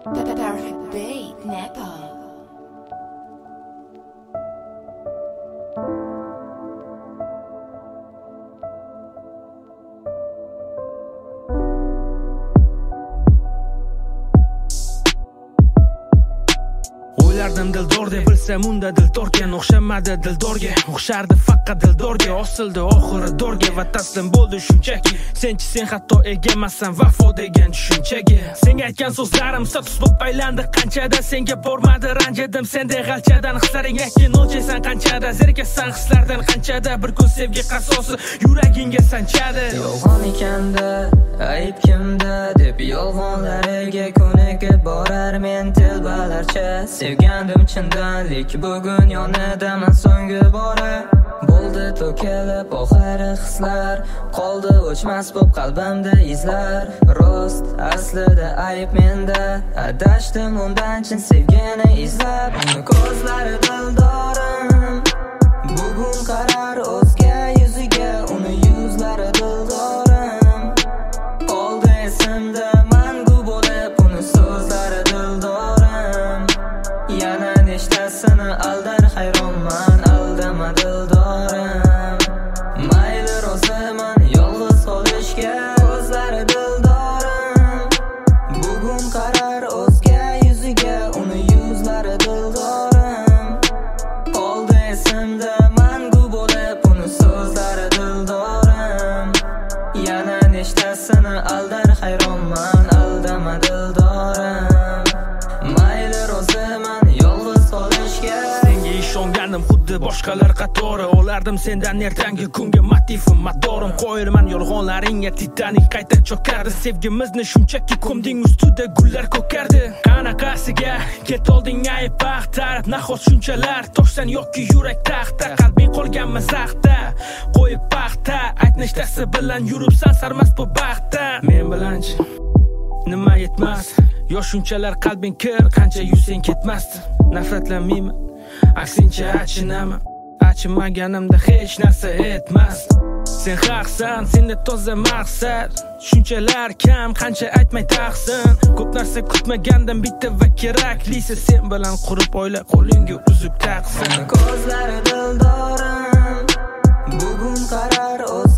Perfect beat, Nepal. O'ylardim dildor deb bilsam unda dildorga o'xshamadi dildorga o'xshardi faqat dildorga osildi oxiri dorga va taslim bo'ldi shunchaki sen hatto egamasan vafo degan tushunchaga senga aytgan so'zlarim status bo'lib aylandi qanchada senga bormadi ranjidim sendek g'alchadan hislaring yakin o'lchaysan qanchada zerikasan hislardan qanchada bir kun sevgi qasosi yuragingga sanchadi yolg'on ekanda ayb kimda deb yolg'onlariga ko'nikib borar men telbalarcha sevgandim chindan lek bugun yonidaman so'nggi bora bo'ldi to'kilib oxiri hislar qoldi o'chmas bo'p qalbimda izlar rost aslida ayb menda adashdim undan chin sevgini izlab uni ko'zlari dildorim bugun qarar o'zga yuziga uni yuzlari dildorim qoldi esimda mangu bo'lib uni so'zlari dildorim yana nechtasini aldar hayronman aldama dildorim mayli roziman yolg'iz qolishga o'zlari dildorim bugun qarar o'zga yuziga uni yuzlari dildorim qoldi esimda mangu bo'lib uni so'zlari dildorim yana nechtasini aldar hayronman aldama dildorim mayli roziman yolg'iz qolishga senga ishonganim xuddi boshqalar qatori olardim sendan ertangi kunga motivim motorim qo'yilman yolg'onlaringga titanik qayta cho'kardi sevgimizni shunchaki ko'mding ustida gullar ko'kardi qanaqasiga ketolding ayb baxtar nahot shunchalar toshsan yoki yurak taxta qalbing qolganmi zaxta qo'yib paxta ayt nechtasi bilan yuribsan sarmast bu baxtda men bilanchi nima yetmas yo shunchalar qalbing kir qancha yuzsang ketmasdi nafratlanmayman aksincha achinaman achinmaganimda hech narsa etmas sen haqsan senda toza maqsad shunchalar kam qancha aytmay taqsin ko'p narsa kutmagandan bitta va keraklisi sen bilan qurib oila qo'lingga uzib taqsin ko'zlari dildorim bugun qarar o'z